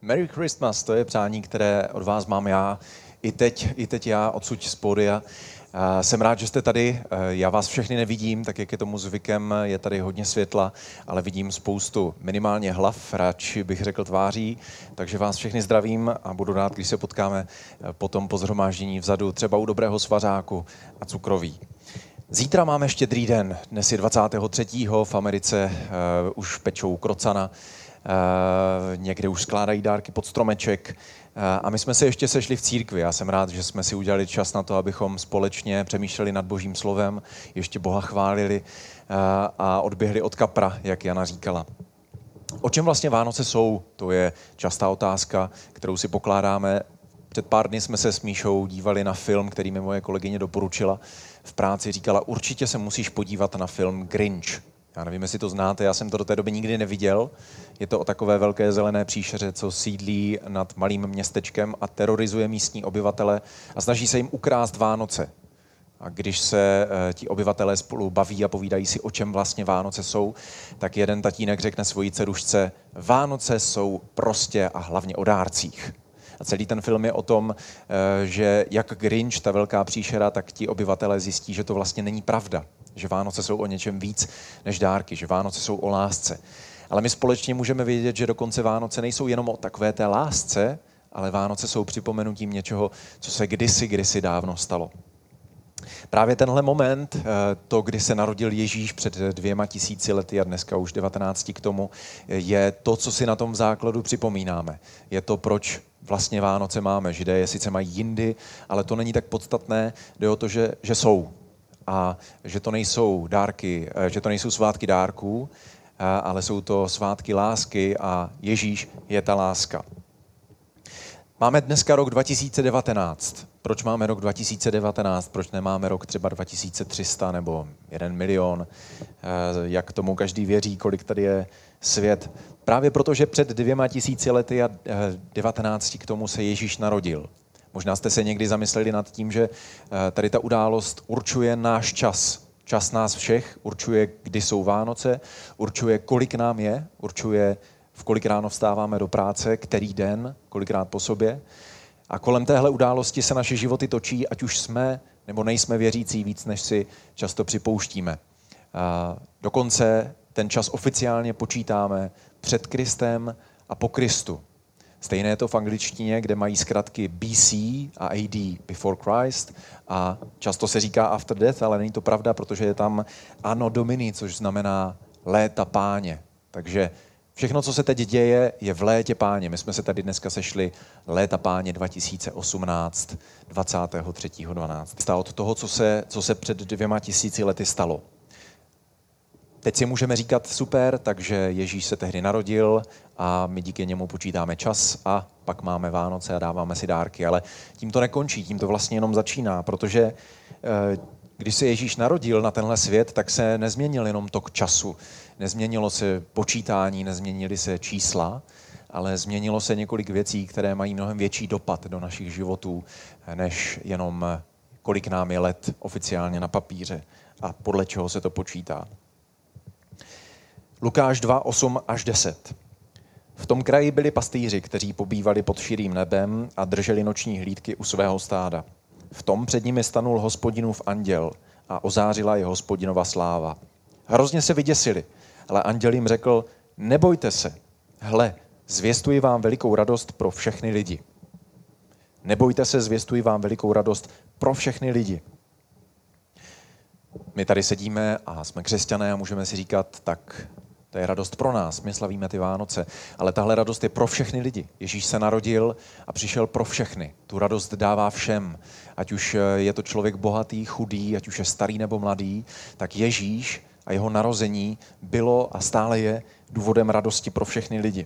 Merry Christmas, to je přání, které od vás mám já, i teď já odsud z pódia. Jsem rád, že jste tady, já vás všechny nevidím, tak jak je tomu zvykem, je tady hodně světla, ale vidím spoustu minimálně hlav, radši bych řekl tváří, takže vás všechny zdravím a budu rád, když se potkáme potom po shromáždění vzadu, třeba u dobrého svařáku a cukroví. Zítra máme Štědrý den, dnes je 23. v Americe, už pečou krocana, někde už skládají dárky pod stromeček a my jsme se ještě sešli v církvi. Já jsem rád, že jsme si udělali čas na to, abychom společně přemýšleli nad Božím slovem, ještě Boha chválili a odběhli od kapra, jak Jana říkala. O čem vlastně Vánoce jsou? To je častá otázka, kterou si pokládáme. Před pár dny jsme se s Míšou dívali na film, který mi moje kolegyně doporučila v práci. Říkala, určitě se musíš podívat na film Grinch. Já nevím, jestli to znáte, já jsem to do té doby nikdy neviděl. Je to o takové velké zelené příšeře, co sídlí nad malým městečkem a terorizuje místní obyvatele a snaží se jim ukrást Vánoce. A když se ti obyvatelé spolu baví a povídají si, o čem vlastně Vánoce jsou, tak jeden tatínek řekne svojí dcerušce, Vánoce jsou prostě a hlavně o dárcích. A celý ten film je o tom, že jak Grinch, ta velká příšera, tak ti obyvatelé zjistí, že to vlastně není pravda. Že Vánoce jsou o něčem víc než dárky, že Vánoce jsou o lásce. Ale my společně můžeme vědět, že dokonce Vánoce nejsou jenom o takové té lásce, ale Vánoce jsou připomenutím něčeho, co se kdysi dávno stalo. Právě tenhle moment, to, kdy se narodil Ježíš před 2000 lety a dneska už 19 k tomu, je to, co si na tom základu připomínáme. Je to, proč vlastně Vánoce máme. Židé je sice mají jindy, ale to není tak podstatné, jde o to, že jsou. A že to nejsou dárky, že to nejsou svátky dárků, ale jsou to svátky lásky a Ježíš je ta láska. Máme dneska rok 2019. Proč máme rok 2019? Proč nemáme rok třeba 2300 nebo 1 milion? Jak tomu každý věří, kolik tady je svět? Právě proto, že před 2000 lety a 19 k tomu se Ježíš narodil. Možná jste se někdy zamysleli nad tím, že tady ta událost určuje náš čas. Čas nás všech, určuje, kdy jsou Vánoce, určuje, kolik nám je, určuje, v kolik ráno vstáváme do práce, který den, kolikrát po sobě. A kolem téhle události se naše životy točí, ať už jsme nebo nejsme věřící víc, než si často připouštíme. Dokonce ten čas oficiálně počítáme před Kristem a po Kristu. Stejné je to v angličtině, kde mají zkratky BC a AD, before Christ, a často se říká after death, ale není to pravda, protože je tam Anno Domini, což znamená léta páně. Takže všechno, co se teď děje, je v létě páně. My jsme se tady dneska sešli léta páně 2018, 23.12. Od toho, co se před 2000 lety stalo. Teď si můžeme říkat super, takže Ježíš se tehdy narodil a my díky němu počítáme čas a pak máme Vánoce a dáváme si dárky. Ale tím to nekončí, tím to vlastně jenom začíná, protože když se Ježíš narodil na tenhle svět, tak se nezměnil jenom tok času. Nezměnilo se počítání, nezměnily se čísla, ale změnilo se několik věcí, které mají mnohem větší dopad do našich životů, než jenom kolik nám je let oficiálně na papíře a podle čeho se to počítá. Lukáš 2, 8 až 10. V tom kraji byli pastýři, kteří pobývali pod širým nebem a drželi noční hlídky u svého stáda. V tom před nimi stanul Hospodinův anděl a ozářila je Hospodinova sláva. Hrozně se vyděsili, ale anděl jim řekl, nebojte se, hle, zvěstuji vám velikou radost pro všechny lidi. Nebojte se, zvěstuji vám velikou radost pro všechny lidi. My tady sedíme a jsme křesťané a můžeme si říkat, tak to je radost pro nás, my slavíme ty Vánoce, ale tahle radost je pro všechny lidi. Ježíš se narodil a přišel pro všechny. Tu radost dává všem. Ať už je to člověk bohatý, chudý, ať už je starý nebo mladý, tak Ježíš a jeho narození bylo a stále je důvodem radosti pro všechny lidi.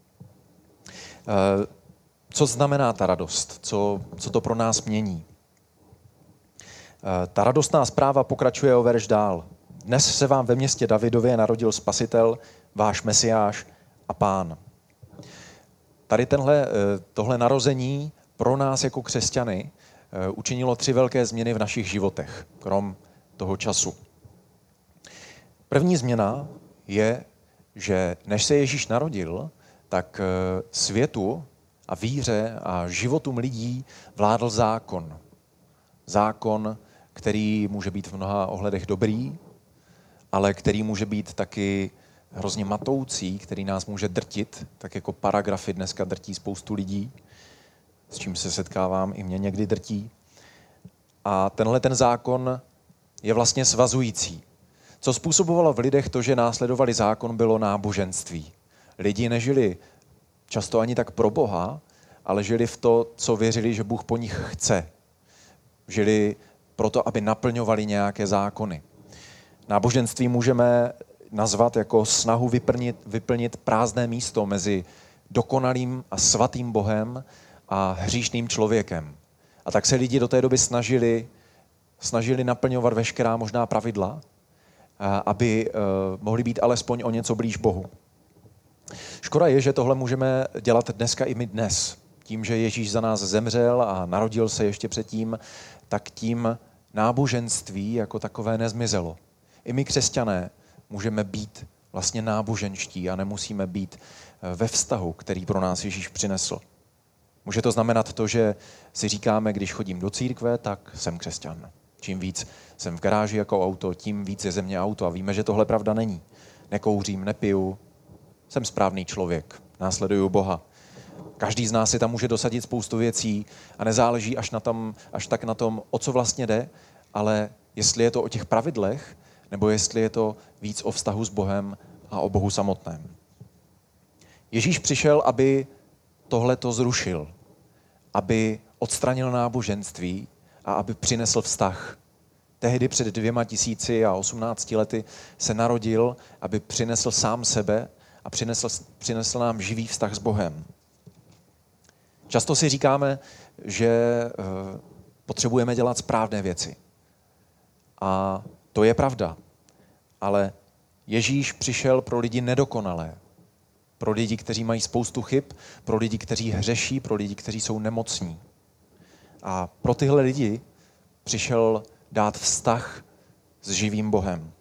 Co znamená ta radost? Co to pro nás mění? Ta radostná zpráva pokračuje o verš dál. Dnes se vám ve městě Davidově narodil Spasitel, váš Mesiáš a Pán. Tady tohle narození pro nás jako křesťany učinilo 3 velké změny v našich životech, krom toho času. První změna je, že než se Ježíš narodil, tak světu a víře a životům lidí vládl zákon. Zákon, který může být v mnoha ohledech dobrý, ale který může být taky hrozně matoucí, který nás může drtit, tak jako paragrafy dneska drtí spoustu lidí, s čím se setkávám, i mě někdy drtí. A tenhle ten zákon je vlastně svazující. Co způsobovalo v lidech to, že následovali zákon, bylo náboženství. Lidi nežili často ani tak pro Boha, ale žili v to, co věřili, že Bůh po nich chce. Žili proto, aby naplňovali nějaké zákony. Náboženství můžeme nazvat jako snahu vyplnit prázdné místo mezi dokonalým a svatým Bohem a hříšným člověkem. A tak se lidi do té doby snažili naplňovat veškerá možná pravidla, aby mohli být alespoň o něco blíž Bohu. Škoda je, že tohle můžeme dělat dneska i my dnes. Tím, že Ježíš za nás zemřel a narodil se ještě předtím, tak tím náboženství jako takové nezmizelo. I my křesťané můžeme být vlastně náboženští a nemusíme být ve vztahu, který pro nás Ježíš přinesl. Může to znamenat to, že si říkáme, když chodím do církve, tak jsem křesťan. Čím víc jsem v garáži jako auto, tím víc je ze mě auto. A víme, že tohle pravda není. Nekouřím, nepiju, jsem správný člověk, následuju Boha. Každý z nás si tam může dosadit spoustu věcí a nezáleží až tak na tom, o co vlastně jde, ale jestli je to o těch pravidlech, nebo jestli je to víc o vztahu s Bohem a o Bohu samotném. Ježíš přišel, aby tohleto zrušil, aby odstranil náboženství a aby přinesl vztah. Tehdy před 2018 lety se narodil, aby přinesl sám sebe a přinesl nám živý vztah s Bohem. Často si říkáme, že potřebujeme dělat správné věci. A to je pravda. Ale Ježíš přišel pro lidi nedokonalé. Pro lidi, kteří mají spoustu chyb, pro lidi, kteří hřeší, pro lidi, kteří jsou nemocní. A pro tyhle lidi přišel dát vztah s živým Bohem.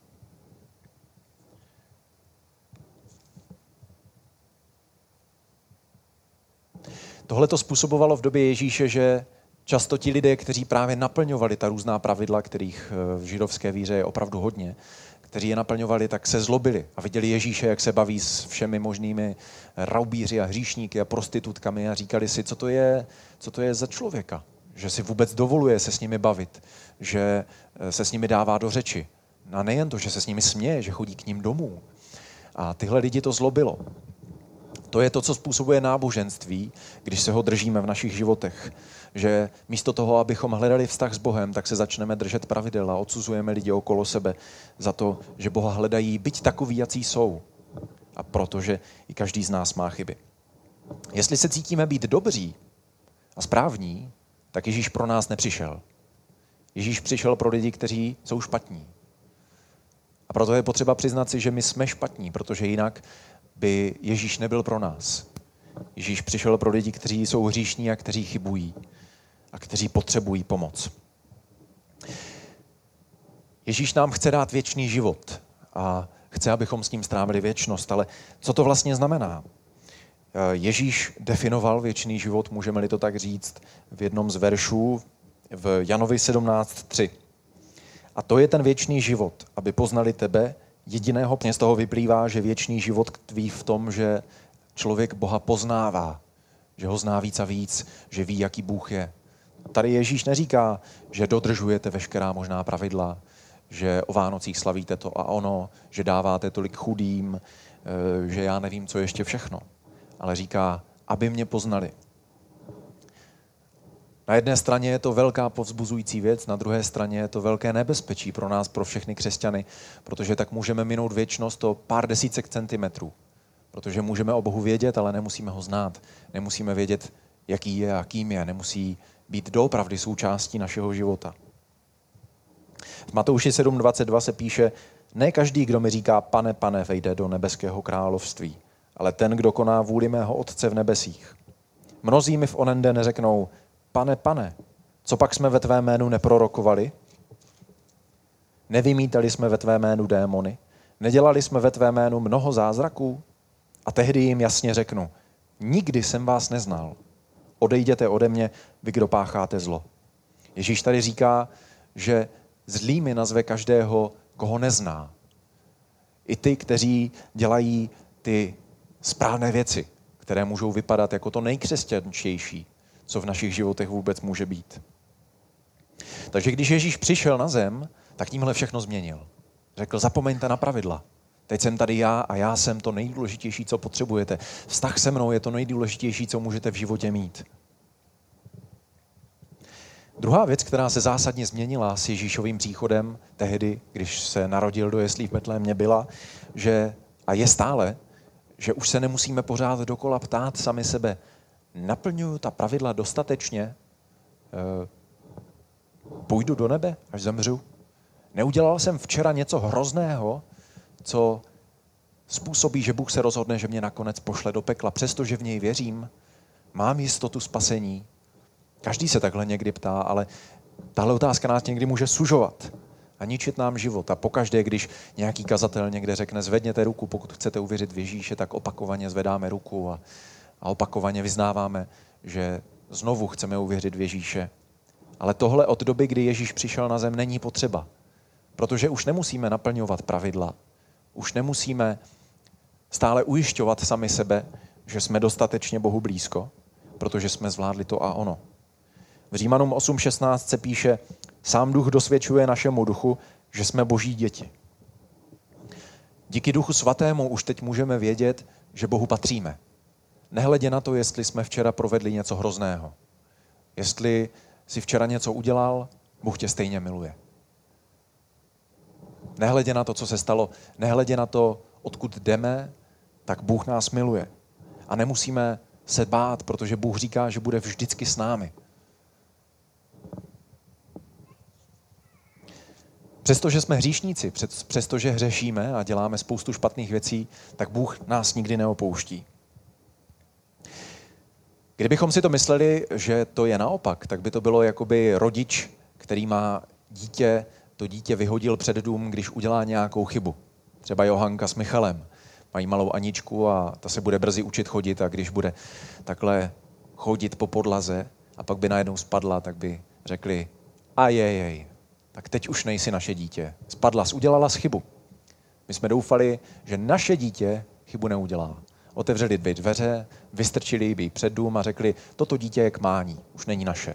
Tohle to způsobovalo v době Ježíše, že často ti lidé, kteří právě naplňovali ta různá pravidla, kterých v židovské víře je opravdu hodně, kteří je naplňovali, tak se zlobili a viděli Ježíše, jak se baví s všemi možnými raubíři a hříšníky a prostitutkami a říkali si, co to je za člověka, že si vůbec dovoluje se s nimi bavit, že se s nimi dává do řeči. A nejen to, že se s nimi směje, že chodí k ním domů. A tyhle lidi to zlobilo. To je to, co způsobuje náboženství, když se ho držíme v našich životech. Že místo toho, abychom hledali vztah s Bohem, tak se začneme držet pravidel a odsuzujeme lidi okolo sebe za to, že Boha hledají, byť takoví, jací jsou. A protože i každý z nás má chyby. Jestli se cítíme být dobří a správní, tak Ježíš pro nás nepřišel. Ježíš přišel pro lidi, kteří jsou špatní. A proto je potřeba přiznat si, že my jsme špatní, protože jinak by Ježíš nebyl pro nás. Ježíš přišel pro lidi, kteří jsou hříšní a kteří chybují a kteří potřebují pomoc. Ježíš nám chce dát věčný život a chce, abychom s ním strávili věčnost, ale co to vlastně znamená? Ježíš definoval věčný život, můžeme-li to tak říct, v jednom z veršů v Janovi 17:3. A to je ten věčný život, aby poznali tebe, jediného. Z toho vyplývá, že věčný život tkví v tom, že člověk Boha poznává, že ho zná víc a víc, že ví, jaký Bůh je. Tady Ježíš neříká, že dodržujete veškerá možná pravidla, že o Vánocích slavíte to a ono, že dáváte tolik chudým, že já nevím, co ještě všechno. Ale říká, aby mě poznali. Na jedné straně je to velká povzbuzující věc, na druhé straně je to velké nebezpečí pro nás, pro všechny křesťany, protože tak můžeme minout věčnost o pár desítek centimetrů. Protože můžeme o Bohu vědět, ale nemusíme ho znát. Nemusíme vědět, jaký je a kým je. Nemusí být doopravdy součástí našeho života. V Matouši 7:22 se píše, ne každý, kdo mi říká pane, pane, vejde do nebeského království, ale ten, kdo koná vůli mého Otce v nebesích. Mnozí mi v onen den řeknou, pane, pane, co pak jsme ve tvé jménu neprorokovali? Nevymítali jsme ve tvé jménu démony? Nedělali jsme ve tvé jménu mnoho zázraků? A tehdy jim jasně řeknu, nikdy jsem vás neznal. Odejděte ode mě, vy, kdo pácháte zlo. Ježíš tady říká, že zlými nazve každého, koho nezná. I ty, kteří dělají ty správné věci, které můžou vypadat jako to nejkřesťanštější, co v našich životech vůbec může být. Takže když Ježíš přišel na zem, tak tímhle všechno změnil. Řekl, zapomeňte na pravidla. Teď jsem tady já a já jsem to nejdůležitější, co potřebujete. Vztah se mnou je to nejdůležitější, co můžete v životě mít. Druhá věc, která se zásadně změnila s Ježíšovým příchodem tehdy, když se narodil do jeslí v Betlémě, byla, že, a je stále, že už se nemusíme pořád dokola ptát sami sebe, naplňuju ta pravidla dostatečně, půjdu do nebe, až zemřu? Neudělal jsem včera něco hrozného, co způsobí, že Bůh se rozhodne, že mě nakonec pošle do pekla, přestože v něj věřím, mám jistotu spasení. Každý se takhle někdy ptá, ale tahle otázka nás někdy může sužovat a ničit nám život. A pokaždé, když nějaký kazatel někde řekne, zvedněte ruku, pokud chcete uvěřit v Ježíše, tak opakovaně zvedáme ruku a opakovaně vyznáváme, že znovu chceme uvěřit v Ježíše. Ale tohle od doby, kdy Ježíš přišel na zem, není potřeba. Protože už nemusíme naplňovat pravidla. Už nemusíme stále ujišťovat sami sebe, že jsme dostatečně Bohu blízko, protože jsme zvládli to a ono. V Římanům 8.16 se píše, sám duch dosvědčuje našemu duchu, že jsme Boží děti. Díky Duchu Svatému už teď můžeme vědět, že Bohu patříme. Nehledě na to, jestli jsme včera provedli něco hrozného. Jestli si včera něco udělal, Bůh tě stejně miluje. Nehledě na to, co se stalo, nehledě na to, odkud jdeme, tak Bůh nás miluje. A nemusíme se bát, protože Bůh říká, že bude vždycky s námi. Přestože jsme hříšníci, přestože hřešíme a děláme spoustu špatných věcí, tak Bůh nás nikdy neopouští. Kdybychom si to mysleli, že to je naopak, tak by to bylo jakoby rodič, který má dítě, to dítě vyhodil před dům, když udělá nějakou chybu. Třeba Johanka s Michalem. Mají malou Aničku a ta se bude brzy učit chodit a když bude takhle chodit po podlaze a pak by najednou spadla, tak by řekli ajejej, tak teď už nejsi naše dítě. Spadla, udělala chybu. My jsme doufali, že naše dítě chybu neudělá. Otevřeli dveře, vystrčili ji před dům a řekli, toto dítě je k mání, už není naše.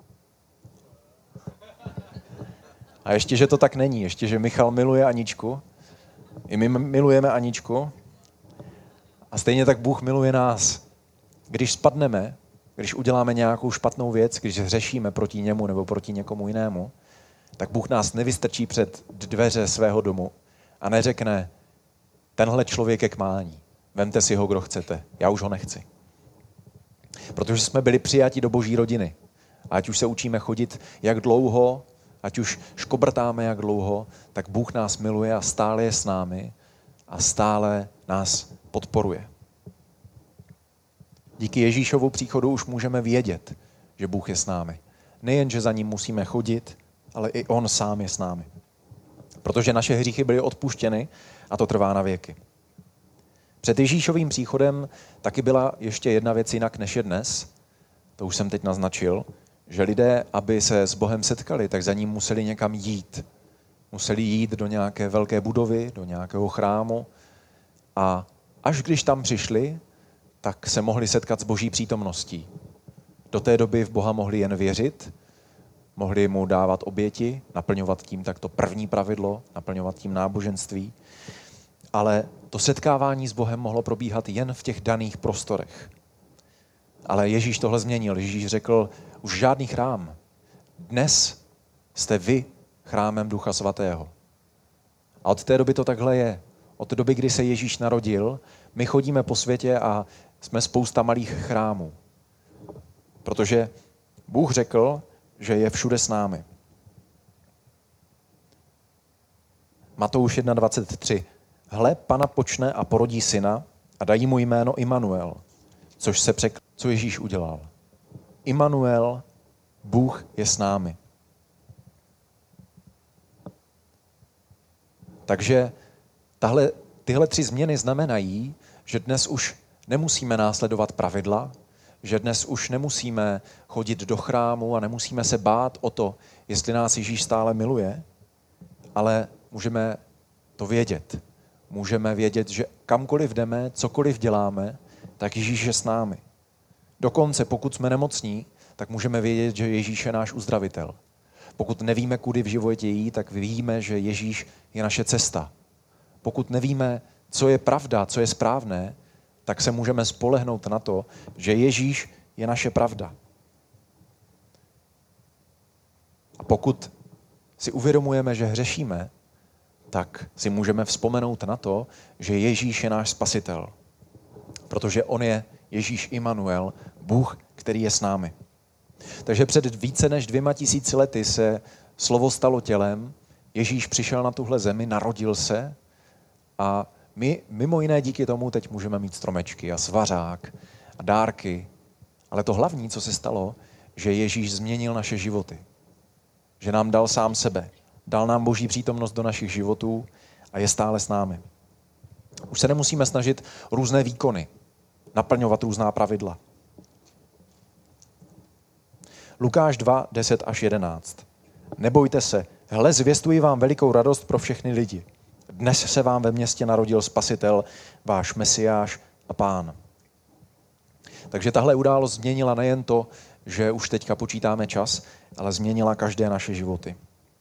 A ještě, že to tak není, ještě, že Michal miluje Aničku, i my milujeme Aničku a stejně tak Bůh miluje nás. Když spadneme, když uděláme nějakou špatnou věc, když hřešíme proti němu nebo proti někomu jinému, tak Bůh nás nevystrčí před dveře svého domu a neřekne, tenhle člověk je k mání, vemte si ho, kdo chcete, já už ho nechci. Protože jsme byli přijati do Boží rodiny. A ať už se učíme chodit jak dlouho, ať už škobrtáme jak dlouho, tak Bůh nás miluje a stále je s námi a stále nás podporuje. Díky Ježíšovu příchodu už můžeme vědět, že Bůh je s námi. Nejen, že za ním musíme chodit, ale i on sám je s námi. Protože naše hříchy byly odpuštěny a to trvá na věky. Před Ježíšovým příchodem taky byla ještě jedna věc jinak, než je dnes. To už jsem teď naznačil, že lidé, aby se s Bohem setkali, tak za ním museli někam jít. Museli jít do nějaké velké budovy, do nějakého chrámu a až když tam přišli, tak se mohli setkat s Boží přítomností. Do té doby v Boha mohli jen věřit, mohli mu dávat oběti, naplňovat tím takto první pravidlo, naplňovat tím náboženství, ale to setkávání s Bohem mohlo probíhat jen v těch daných prostorech. Ale Ježíš tohle změnil. Ježíš řekl, už žádný chrám. Dnes jste vy chrámem Ducha Svatého. A od té doby to takhle je. Od té doby, kdy se Ježíš narodil, my chodíme po světě a jsme spousta malých chrámů. Protože Bůh řekl, že je všude s námi. Matouš 1.23. Hle, Pana počne a porodí syna a dají mu jméno Immanuel, což se překládá, co Ježíš udělal. Immanuel, Bůh je s námi. Takže tyhle 3 změny znamenají, že dnes už nemusíme následovat pravidla, že dnes už nemusíme chodit do chrámu a nemusíme se bát o to, jestli nás Ježíš stále miluje, ale můžeme to vědět. Můžeme vědět, že kamkoliv jdeme, cokoliv děláme, tak Ježíš je s námi. Dokonce pokud jsme nemocní, tak můžeme vědět, že Ježíš je náš uzdravitel. Pokud nevíme, kudy v životě jít, tak víme, že Ježíš je naše cesta. Pokud nevíme, co je pravda, co je správné, tak se můžeme spolehnout na to, že Ježíš je naše pravda. A pokud si uvědomujeme, že hřešíme, tak si můžeme vzpomenout na to, že Ježíš je náš spasitel. Protože on je Ježíš Immanuel, Bůh, který je s námi. Takže před více než 2000 lety se slovo stalo tělem, Ježíš přišel na tuhle zemi, narodil se a my mimo jiné díky tomu teď můžeme mít stromečky a svařák a dárky. Ale to hlavní, co se stalo, že Ježíš změnil naše životy. Že nám dal sám sebe. Dal nám Boží přítomnost do našich životů a je stále s námi. Už se nemusíme snažit různé výkony, naplňovat různá pravidla. Lukáš 2, 10 až 11. Nebojte se, hle, zvěstuji vám velikou radost pro všechny lidi. Dnes se vám ve městě narodil Spasitel, váš Mesiáš a Pán. Takže tahle událost změnila nejen to, že už teďka počítáme čas, ale změnila každé naše životy.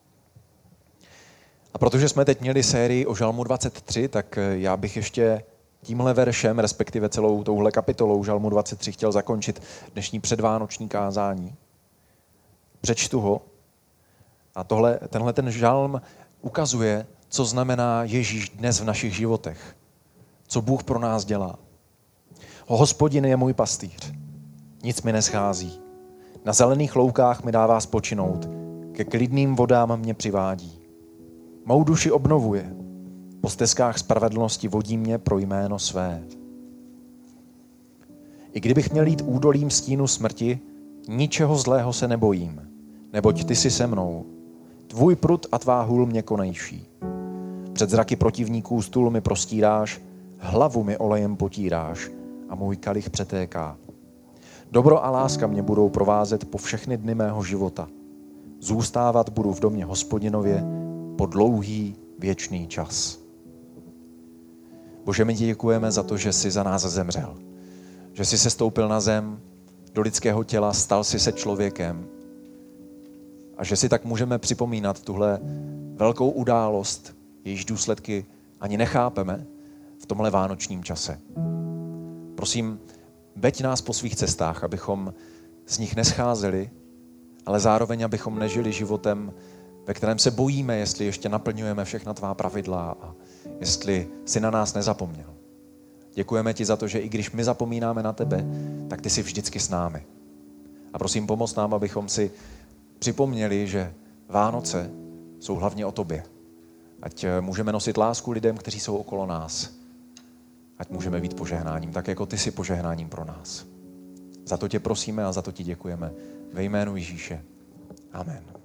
A protože jsme teď měli sérii o Žalmu 23, tak já bych ještě tímhle veršem, respektive celou touhle kapitolou Žalmu 23 chtěl zakončit dnešní předvánoční kázání. Přečtu ho a tenhle ten žalm ukazuje, co znamená Ježíš dnes v našich životech. Co Bůh pro nás dělá. Hospodin je můj pastýř. Nic mi neschází. Na zelených loukách mi dává spočinout. Ke klidným vodám mě přivádí. Mou duši obnovuje. Po stezkách spravedlnosti vodí mě pro jméno své. I kdybych měl jít údolím stínu smrti, ničeho zlého se nebojím, neboť ty jsi se mnou. Tvůj prut a tvá hůl mě konejší. Před zraky protivníků stůl mi prostíráš, hlavu mi olejem potíráš a můj kalich přetéká. Dobro a láska mě budou provázet po všechny dny mého života. Zůstávat budu v domě Hospodinově po dlouhý věčný čas. Bože, my ti děkujeme za to, že jsi za nás zemřel. Že jsi sestoupil na zem, do lidského těla, stal jsi se člověkem. A že si tak můžeme připomínat tuhle velkou událost, jejíž důsledky ani nechápeme v tomhle vánočním čase. Prosím, veď nás po svých cestách, abychom z nich nescházeli, ale zároveň, abychom nežili životem, ve kterém se bojíme, jestli ještě naplňujeme všechna tvá pravidla a jestli si na nás nezapomněl. Děkujeme ti za to, že i když my zapomínáme na tebe, tak ty jsi vždycky s námi. A prosím, pomoz nám, abychom si připomněli, že Vánoce jsou hlavně o tobě. Ať můžeme nosit lásku lidem, kteří jsou okolo nás. Ať můžeme být požehnáním, tak jako ty jsi požehnáním pro nás. Za to tě prosíme a za to ti děkujeme. Ve jménu Ježíše. Amen.